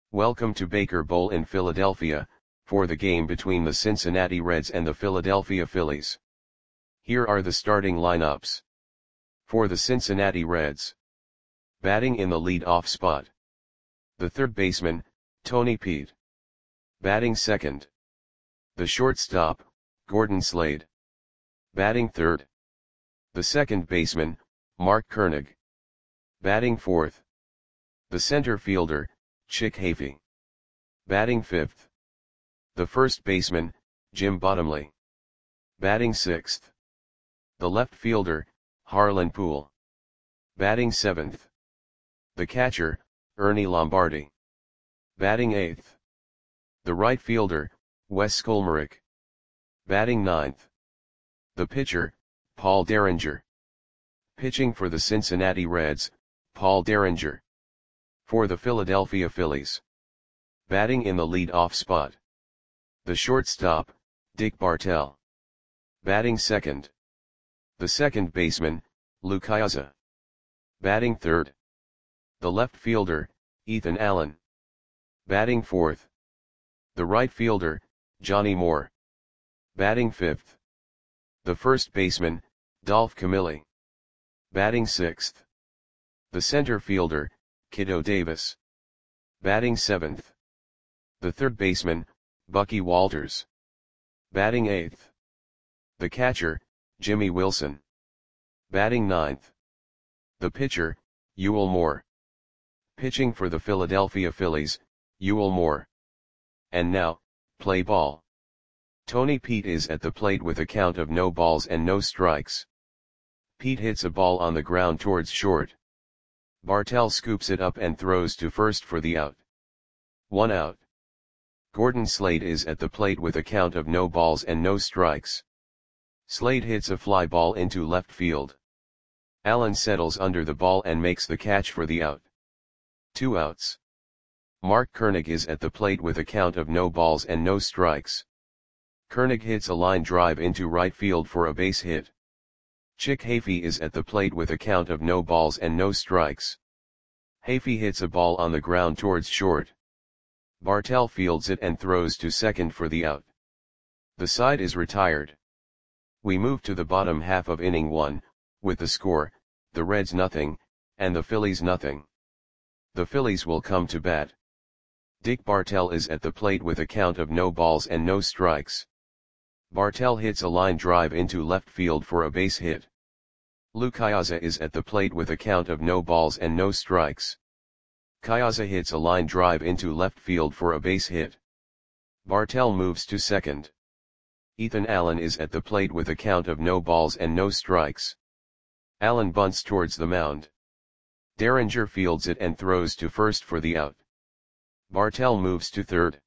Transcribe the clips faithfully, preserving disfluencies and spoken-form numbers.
Welcome to Baker Bowl in Philadelphia, for the game between the Cincinnati Reds and the Philadelphia Phillies. Here are the starting lineups. For the Cincinnati Reds. Batting in the lead-off spot. The third baseman, Tony Peete. Batting second. The shortstop, Gordon Slade. Batting third. The second baseman, Mark Koenig. Batting fourth. The center fielder, Chick Hafey. Batting fifth. The first baseman, Jim Bottomley. Batting sixth. The left fielder, Harlan Poole. Batting seventh. The catcher, Ernie Lombardi. Batting eighth. The right fielder, Wes Skolmarek. Batting ninth. The pitcher, Paul Derringer. Pitching for the Cincinnati Reds, Paul Derringer. For the Philadelphia Phillies. Batting in the lead-off spot. The shortstop, Dick Bartell. Batting second. The second baseman, Lou Ciosa. Batting third. The left fielder, Ethan Allen. Batting fourth. The right fielder, Johnny Moore. Batting fifth. The first baseman, Dolph Camilli. Batting sixth. The center fielder, Kiddo Davis. Batting seventh. The third baseman, Bucky Walters. Batting eighth. The catcher, Jimmy Wilson. Batting ninth. The pitcher, Ewell Moore. Pitching for the Philadelphia Phillies, Ewell Moore. And now, play ball. Tony Peete is at the plate with a count of no balls and no strikes. Peete hits a ball on the ground towards short. Bartell scoops it up and throws to first for the out. One out. Gordon Slade is at the plate with a count of no balls and no strikes. Slade hits a fly ball into left field. Allen settles under the ball and makes the catch for the out. Two outs. Mark Koenig is at the plate with a count of no balls and no strikes. Koenig hits a line drive into right field for a base hit. Chick Hafey is at the plate with a count of no balls and no strikes. Hafey hits a ball on the ground towards short. Bartell fields it and throws to second for the out. The side is retired. We move to the bottom half of inning one, with the score, the Reds nothing, and the Phillies nothing. The Phillies will come to bat. Dick Bartell is at the plate with a count of no balls and no strikes. Bartell hits a line drive into left field for a base hit. Lou Ciosa is at the plate with a count of no balls and no strikes. Ciosa hits a line drive into left field for a base hit. Bartell moves to second. Ethan Allen is at the plate with a count of no balls and no strikes. Allen bunts towards the mound. Derringer fields it and throws to first for the out. Bartell moves to third.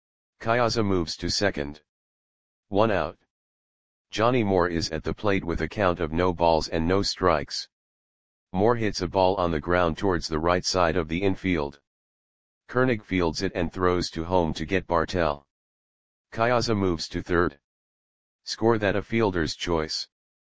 Ciosa moves to second. One out. Johnny Moore is at the plate with a count of no balls and no strikes. Moore hits a ball on the ground towards the right side of the infield. Koenig fields it and throws to home to get Bartell. Ciosa moves to third. Score that a fielder's choice.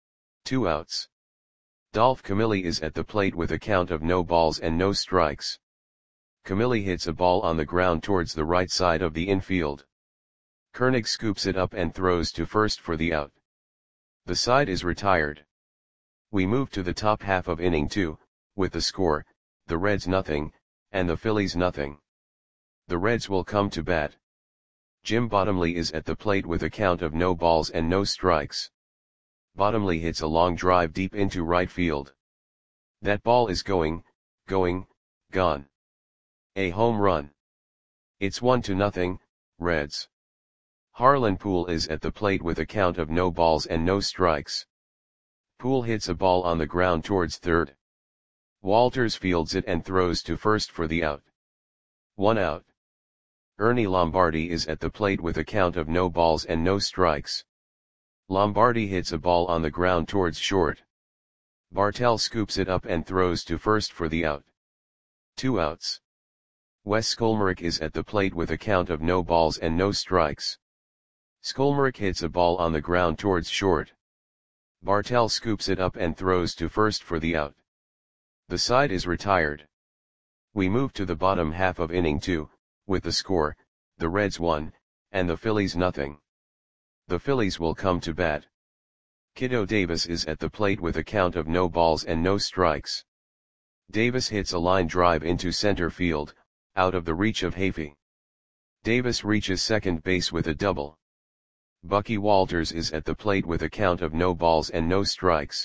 Two outs. Dolph Camilli is at the plate with a count of no balls and no strikes. Camilli hits a ball on the ground towards the right side of the infield. Koenig scoops it up and throws to first for the out. The side is retired. We move to the top half of inning two, with the score, the Reds nothing, and the Phillies nothing. The Reds will come to bat. Jim Bottomley is at the plate with a count of no balls and no strikes. Bottomley hits a long drive deep into right field. That ball is going, going, gone. A home run. It's one to nothing, Reds. Harlan Poole is at the plate with a count of no balls and no strikes. Poole hits a ball on the ground towards third. Walters fields it and throws to first for the out. One out. Ernie Lombardi is at the plate with a count of no balls and no strikes. Lombardi hits a ball on the ground towards short. Bartell scoops it up and throws to first for the out. Two outs. Wes Skolmarek is at the plate with a count of no balls and no strikes. Skolmarek hits a ball on the ground towards short. Bartell scoops it up and throws to first for the out. The side is retired. We move to the bottom half of inning two, with the score, the Reds one, and the Phillies nothing. The Phillies will come to bat. Kiddo Davis is at the plate with a count of no balls and no strikes. Davis hits a line drive into center field, out of the reach of Hafey. Davis reaches second base with a double. Bucky Walters is at the plate with a count of no balls and no strikes.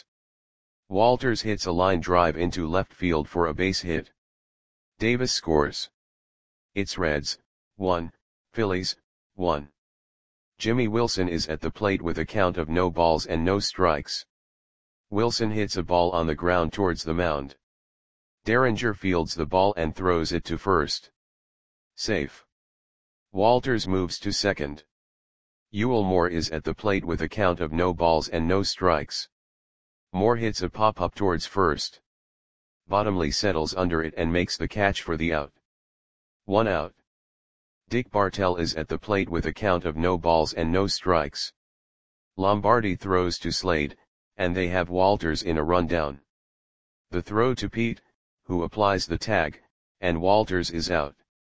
Walters hits a line drive into left field for a base hit. Davis scores. It's Reds, one, Phillies, one. Jimmy Wilson is at the plate with a count of no balls and no strikes. Wilson hits a ball on the ground towards the mound. Derringer fields the ball and throws it to first. Safe. Walters moves to second. Ewell Moore is at the plate with a count of no balls and no strikes. Moore hits a pop-up towards first. Bottomley settles under it and makes the catch for the out. One out. Dick Bartell is at the plate with a count of no balls and no strikes. Lombardi throws to Slade, and they have Walters in a rundown. The throw to Pete, who applies the tag, and Walters is out.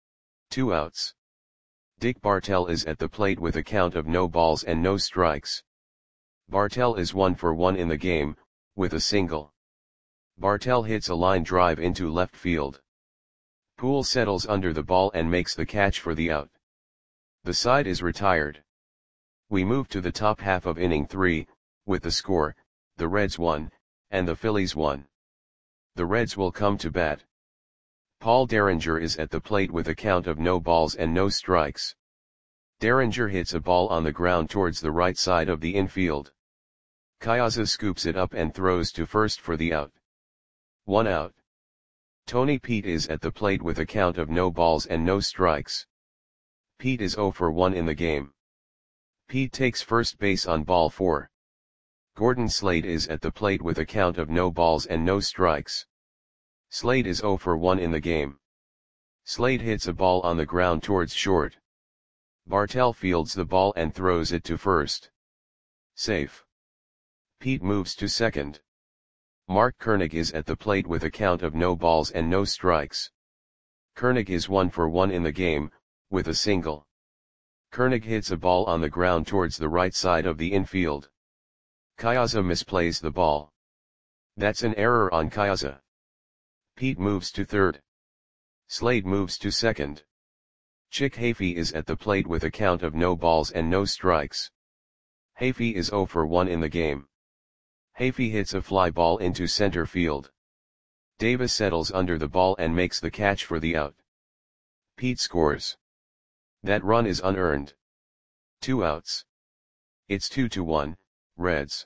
Two outs. Dick Bartell is at the plate with a count of no balls and no strikes. Bartell is one for one in the game, with a single. Bartell hits a line drive into left field. Poole settles under the ball and makes the catch for the out. The side is retired. We move to the top half of inning three, with the score, the Reds one, and the Phillies one. The Reds will come to bat. Paul Derringer is at the plate with a count of no balls and no strikes. Derringer hits a ball on the ground towards the right side of the infield. Kayaza scoops it up and throws to first for the out. One out. Tony Pete is at the plate with a count of no balls and no strikes. Pete is zero for one in the game. Pete takes first base on ball four. Gordon Slade is at the plate with a count of no balls and no strikes. Slade is zero for one in the game. Slade hits a ball on the ground towards short. Bartell fields the ball and throws it to first. Safe. Pete moves to second. Mark Koenig is at the plate with a count of no balls and no strikes. Koenig is one for one in the game, with a single. Koenig hits a ball on the ground towards the right side of the infield. Kayaza misplays the ball. That's an error on Kayaza. Pete moves to third. Slade moves to second. Chick Hafey is at the plate with a count of no balls and no strikes. Hafey is zero for one in the game. Hafey hits a fly ball into center field. Davis settles under the ball and makes the catch for the out. Pete scores. That run is unearned. Two outs. It's two to one, Reds.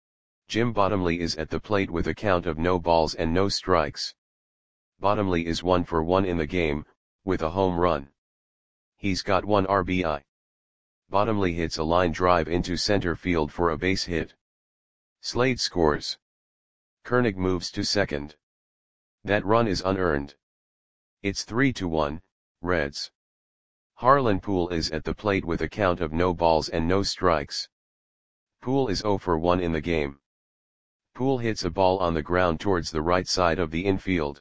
Jim Bottomley is at the plate with a count of no balls and no strikes. Bottomley is one for one in the game, with a home run. He's got one R B I. Bottomley hits a line drive into center field for a base hit. Slade scores. Koenig moves to second. That run is unearned. It's three to one, Reds. Harlan Poole is at the plate with a count of no balls and no strikes. Poole is zero for one in the game. Poole hits a ball on the ground towards the right side of the infield.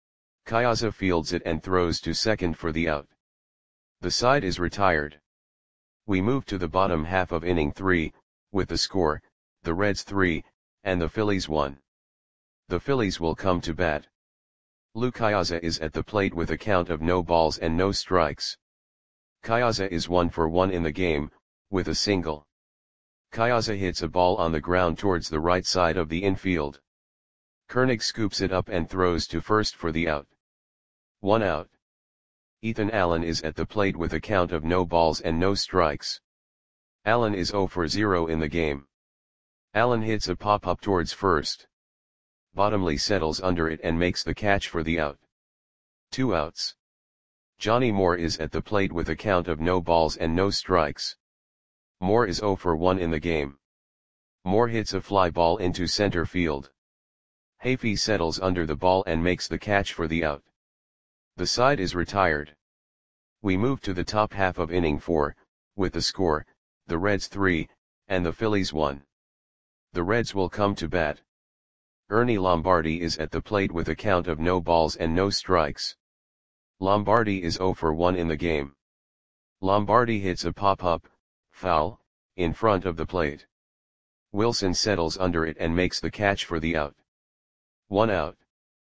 Kayaza fields it and throws to second for the out. The side is retired. We move to the bottom half of inning three, with the score, the Reds three, and the Phillies one. The Phillies will come to bat. Lou Kayaza is at the plate with a count of no balls and no strikes. Kayaza is one for one in the game, with a single. Kayaza hits a ball on the ground towards the right side of the infield. Koenig scoops it up and throws to first for the out. One out. Ethan Allen is at the plate with a count of no balls and no strikes. Allen is zero for zero in the game. Allen hits a pop-up towards first. Bottomley settles under it and makes the catch for the out. Two outs. Johnny Moore is at the plate with a count of no balls and no strikes. Moore is zero for one in the game. Moore hits a fly ball into center field. Hafey settles under the ball and makes the catch for the out. The side is retired. We move to the top half of inning four, with the score, the Reds three, and the Phillies one. The Reds will come to bat. Ernie Lombardi is at the plate with a count of no balls and no strikes. Lombardi is zero for one in the game. Lombardi hits a pop-up, foul, in front of the plate. Wilson settles under it and makes the catch for the out. One out.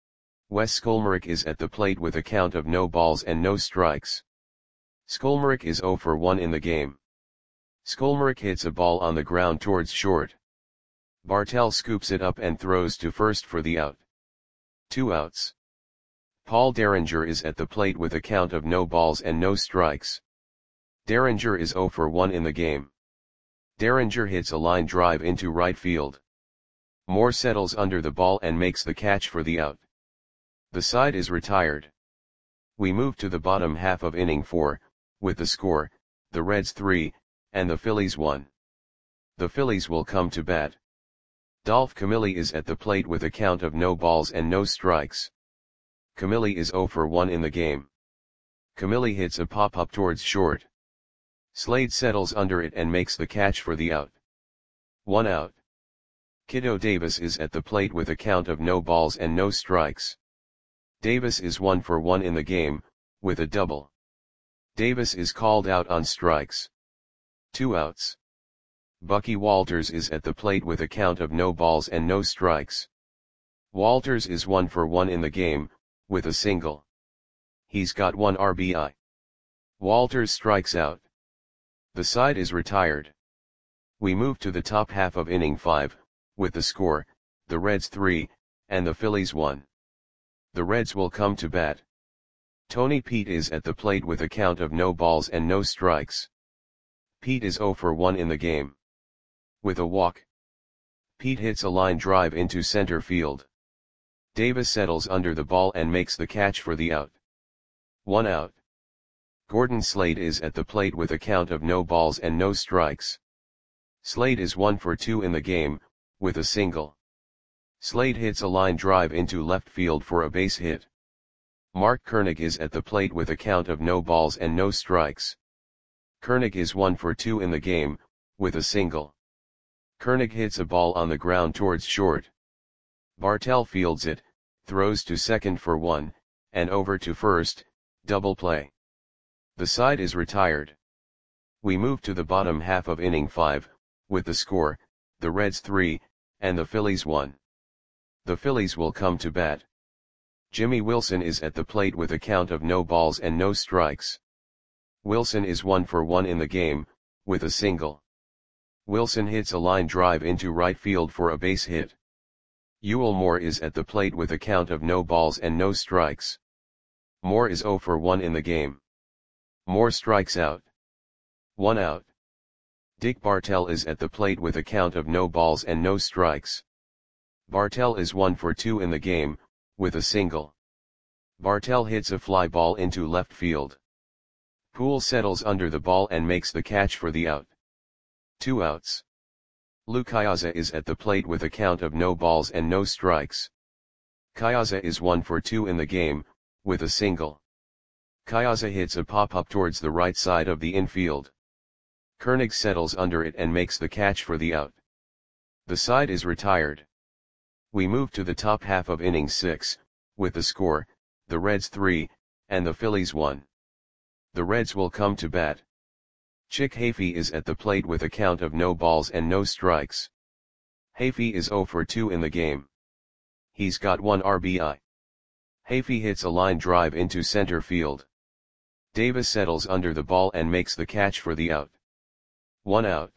Wes Skolmerick is at the plate with a count of no balls and no strikes. Skolmerick is zero for one in the game. Skolmerick hits a ball on the ground towards short. Bartell scoops it up and throws to first for the out. Two outs. Paul Derringer is at the plate with a count of no balls and no strikes. Derringer is zero for one in the game. Derringer hits a line drive into right field. Moore settles under the ball and makes the catch for the out. The side is retired. We move to the bottom half of inning four, with the score, the Reds three, and the Phillies one. The Phillies will come to bat. Dolph Camilli is at the plate with a count of no balls and no strikes. Camilli is zero for one in the game. Camilli hits a pop-up towards short. Slade settles under it and makes the catch for the out. One out. Kiddo Davis is at the plate with a count of no balls and no strikes. Davis is one for one in the game, with a double. Davis is called out on strikes. Two outs. Bucky Walters is at the plate with a count of no balls and no strikes. Walters is one for one in the game, with a single. He's got one R B I. Walters strikes out. The side is retired. We move to the top half of inning five, with the score, the Reds three, and the Phillies one. The Reds will come to bat. Tony Pete is at the plate with a count of no balls and no strikes. Pete is zero for one in the game. With a walk, Pete hits a line drive into center field. Davis settles under the ball and makes the catch for the out. One out. Gordon Slade is at the plate with a count of no balls and no strikes. Slade is one for two in the game, with a single. Slade hits a line drive into left field for a base hit. Mark Koenig is at the plate with a count of no balls and no strikes. Koenig is one for two in the game, with a single. Koenig hits a ball on the ground towards short. Bartell fields it, throws to second for one, and over to first, double play. The side is retired. We move to the bottom half of inning five, with the score, the Reds three, and the Phillies one. The Phillies will come to bat. Jimmy Wilson is at the plate with a count of no balls and no strikes. Wilson is one for one in the game, with a single. Wilson hits a line drive into right field for a base hit. Ewell Moore is at the plate with a count of no balls and no strikes. Moore is zero for one in the game. Moore strikes out. One out. Dick Bartell is at the plate with a count of no balls and no strikes. Bartell is one for two in the game, with a single. Bartell hits a fly ball into left field. Poole settles under the ball and makes the catch for the out. Two outs. Lou Cayaza is at the plate with a count of no balls and no strikes. Cayaza is one for two in the game, with a single. Cayaza hits a pop-up towards the right side of the infield. Koenig settles under it and makes the catch for the out. The side is retired. We move to the top half of inning six, with the score, the Reds three, and the Phillies one. The Reds will come to bat. Chick Hafey is at the plate with a count of no balls and no strikes. Hafey is zero for two in the game. He's got one R B I. Hafey hits a line drive into center field. Davis settles under the ball and makes the catch for the out. One out.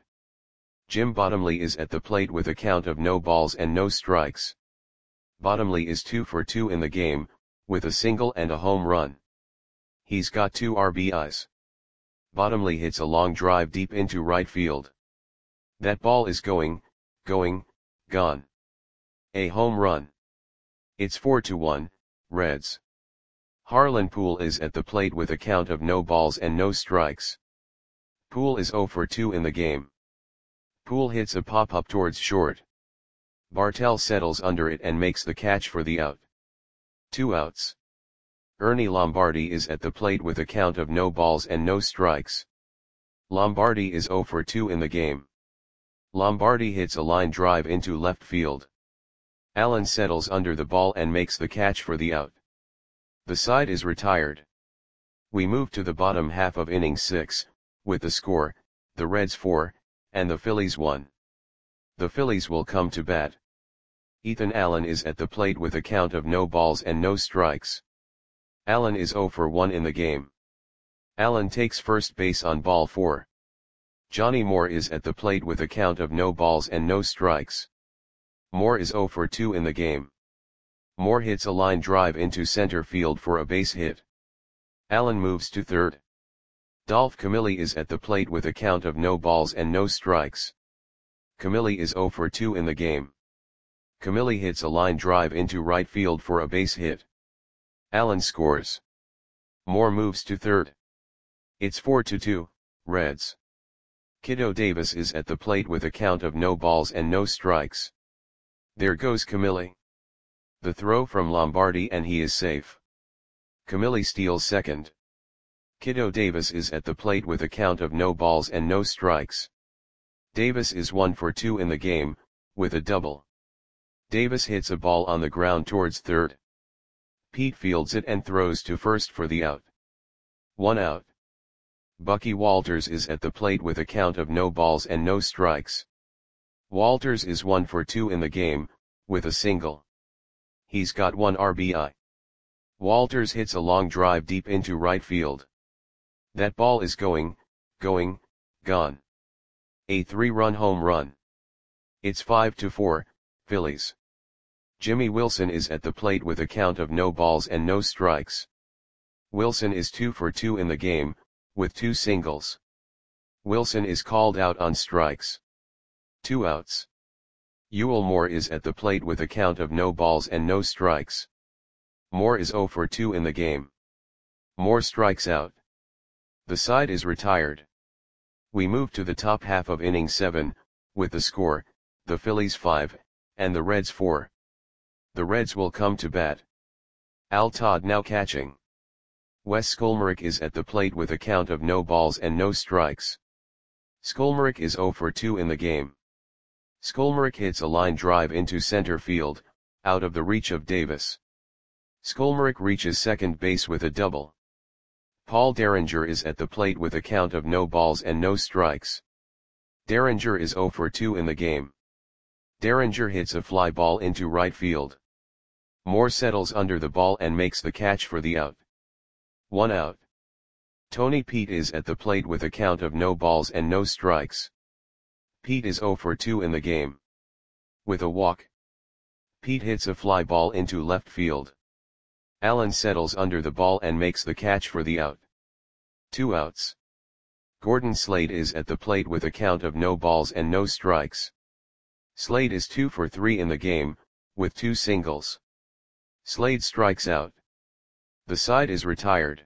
Jim Bottomley is at the plate with a count of no balls and no strikes. Bottomley is two for two in the game, with a single and a home run. He's got two R B Is. Bottomley hits a long drive deep into right field. That ball is going, going, gone. A home run. It's four to one, Reds. Harlan Poole is at the plate with a count of no balls and no strikes. Poole is zero for two in the game. Poole hits a pop-up towards short. Bartell settles under it and makes the catch for the out. Two outs. Ernie Lombardi is at the plate with a count of no balls and no strikes. Lombardi is zero for two in the game. Lombardi hits a line drive into left field. Allen settles under the ball and makes the catch for the out. The side is retired. We move to the bottom half of inning six, with the score, the Reds four, and the Phillies one. The Phillies will come to bat. Ethan Allen is at the plate with a count of no balls and no strikes. Allen is oh for one in the game. Allen takes first base on ball four. Johnny Moore is at the plate with a count of no balls and no strikes. Moore is oh for two in the game. Moore hits a line drive into center field for a base hit. Allen moves to third. Dolph Camilli is at the plate with a count of no balls and no strikes. Camilli is oh for two in the game. Camilli hits a line drive into right field for a base hit. Allen scores. Moore moves to third. It's four to two, Reds. Kiddo Davis is at the plate with a count of no balls and no strikes. There goes Camilli. The throw from Lombardi and he is safe. Camilli steals second. Kiddo Davis is at the plate with a count of no balls and no strikes. Davis is one for two in the game, with a double. Davis hits a ball on the ground towards third. Pete fields it and throws to first for the out. One out. Bucky Walters is at the plate with a count of no balls and no strikes. Walters is one for two in the game, with a single. He's got one R B I. Walters hits a long drive deep into right field. That ball is going, going, gone. A three-run home run. It's five to four, Phillies. Jimmy Wilson is at the plate with a count of no balls and no strikes. Wilson is two for two in the game, with two singles. Wilson is called out on strikes. Two outs. Ewell Moore is at the plate with a count of no balls and no strikes. Moore is oh for two in the game. Moore strikes out. The side is retired. We move to the top half of inning seven, with the score, the Phillies five, and the Reds four. The Reds will come to bat. Al Todd now catching. Wes Skolmerick is at the plate with a count of no balls and no strikes. Skolmerick is oh for two in the game. Skolmerick hits a line drive into center field, out of the reach of Davis. Skolmerick reaches second base with a double. Paul Derringer is at the plate with a count of no balls and no strikes. Derringer is oh for two in the game. Derringer hits a fly ball into right field. Moore settles under the ball and makes the catch for the out. One out. Tony Pete is at the plate with a count of no balls and no strikes. Pete is oh for two in the game. With a walk. Pete hits a fly ball into left field. Allen settles under the ball and makes the catch for the out. Two outs. Gordon Slade is at the plate with a count of no balls and no strikes. Slade is two for three in the game, with two singles. Slade strikes out. The side is retired.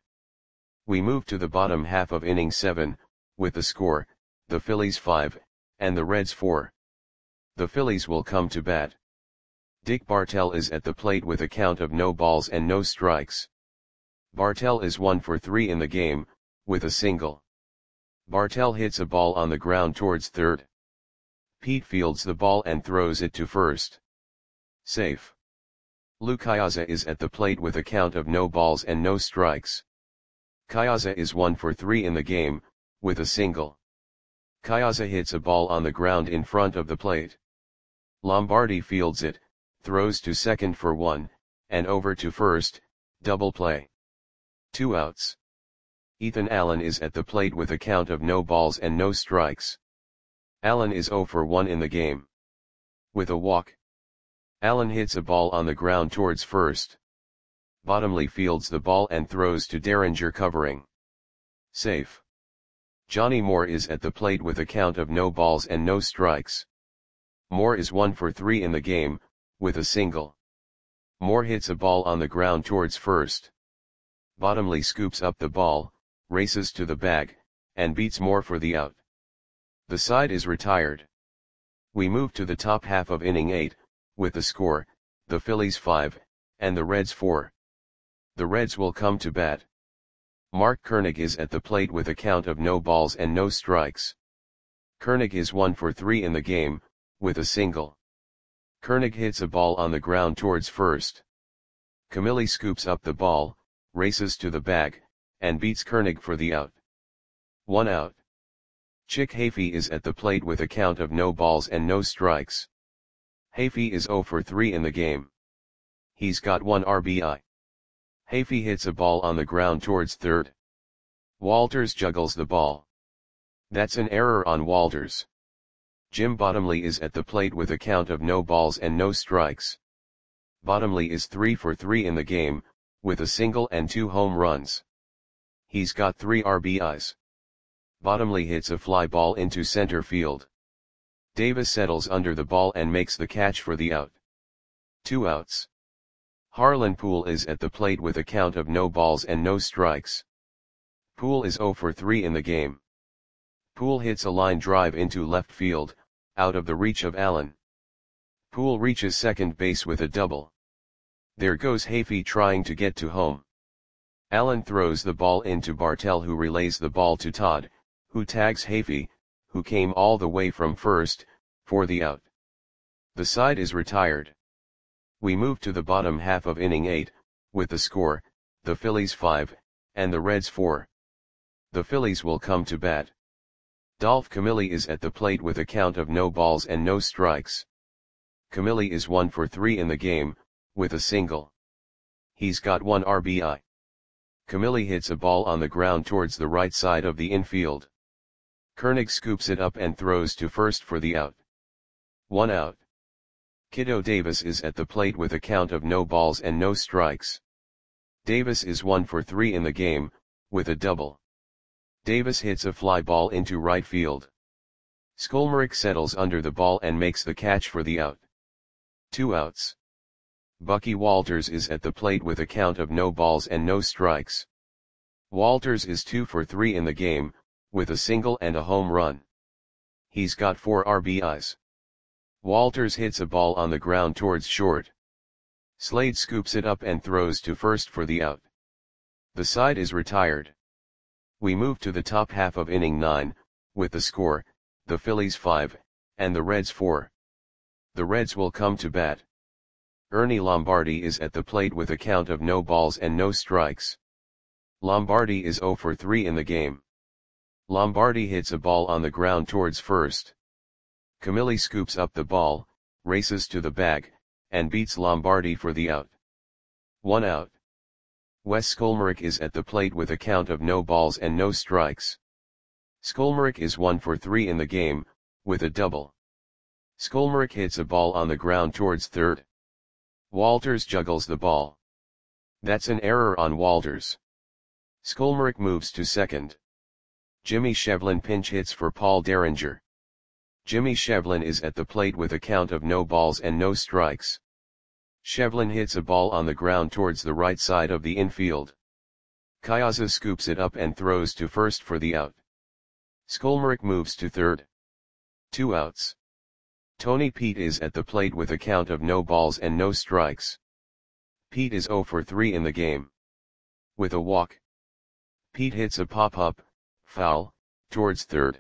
We move to the bottom half of inning seven, with the score, the Phillies five, and the Reds four. The Phillies will come to bat. Dick Bartell is at the plate with a count of no balls and no strikes. Bartell is one for three in the game, with a single. Bartell hits a ball on the ground towards third. Pete fields the ball and throws it to first. Safe. Lou Kyaza is at the plate with a count of no balls and no strikes. Kyaza is one for three in the game, with a single. Kyaza hits a ball on the ground in front of the plate. Lombardi fields it, throws to second for one, and over to first, double play. Two outs. Ethan Allen is at the plate with a count of no balls and no strikes. Allen is oh for one in the game. With a walk. Allen hits a ball on the ground towards first. Bottomley fields the ball and throws to Derringer covering. Safe. Johnny Moore is at the plate with a count of no balls and no strikes. Moore is one for three in the game, with a single. Moore hits a ball on the ground towards first. Bottomley scoops up the ball, races to the bag, and beats Moore for the out. The side is retired. We move to the top half of inning eight, with the score, the Phillies five, and the Reds four. The Reds will come to bat. Mark Koenig is at the plate with a count of no balls and no strikes. Koenig is one for three in the game, with a single. Koenig hits a ball on the ground towards first. Camilli scoops up the ball, races to the bag, and beats Koenig for the out. One out. Chick Hafey is at the plate with a count of no balls and no strikes. Hafey is zero for three in the game. He's got one R B I. Hafey hits a ball on the ground towards third. Walters juggles the ball. That's an error on Walters. Jim Bottomley is at the plate with a count of no balls and no strikes. Bottomley is three for three in the game, with a single and two home runs. He's got three R B Is. Bottomley hits a fly ball into center field. Davis settles under the ball and makes the catch for the out. Two outs. Harlan Poole is at the plate with a count of no balls and no strikes. Poole is zero for three in the game. Poole hits a line drive into left field, out of the reach of Allen. Poole reaches second base with a double. There goes Hafey trying to get to home. Allen throws the ball into Bartell, who relays the ball to Todd, who tags Hafey, who came all the way from first, for the out. The side is retired. We move to the bottom half of inning eight, with the score, the Phillies five, and the Reds four. The Phillies will come to bat. Dolph Camilli is at the plate with a count of no balls and no strikes. Camilli is one for three in the game, with a single. He's got one R B I. Camilli hits a ball on the ground towards the right side of the infield. Koenig scoops it up and throws to first for the out. One out. Kiddo Davis is at the plate with a count of no balls and no strikes. Davis is one for three in the game, with a double. Davis hits a fly ball into right field. Skolmerick settles under the ball and makes the catch for the out. Two outs. Bucky Walters is at the plate with a count of no balls and no strikes. Walters is two for three in the game, with a single and a home run. He's got four R B Is. Walters hits a ball on the ground towards short. Slade scoops it up and throws to first for the out. The side is retired. We move to the top half of inning nine, with the score, the Phillies five, and the Reds four. The Reds will come to bat. Ernie Lombardi is at the plate with a count of no balls and no strikes. Lombardi is zero for three in the game. Lombardi hits a ball on the ground towards first. Camilli scoops up the ball, races to the bag, and beats Lombardi for the out. One out. Wes Skolmerick is at the plate with a count of no balls and no strikes. Skolmerick is one for three in the game, with a double. Skolmerick hits a ball on the ground towards third. Walters juggles the ball. That's an error on Walters. Skolmerick moves to second. Jimmy Shevlin pinch hits for Paul Derringer. Jimmy Shevlin is at the plate with a count of no balls and no strikes. Shevlin hits a ball on the ground towards the right side of the infield. Kyaza scoops it up and throws to first for the out. Skolmerick moves to third. Two outs. Tony Pete is at the plate with a count of no balls and no strikes. Pete is zero for three in the game. With a walk. Pete hits a pop-up, foul, towards third.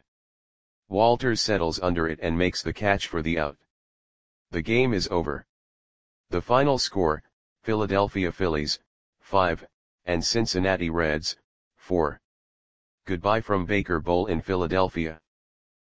Walters settles under it and makes the catch for the out. The game is over. The final score, Philadelphia Phillies, five, and Cincinnati Reds, four. Goodbye from Baker Bowl in Philadelphia.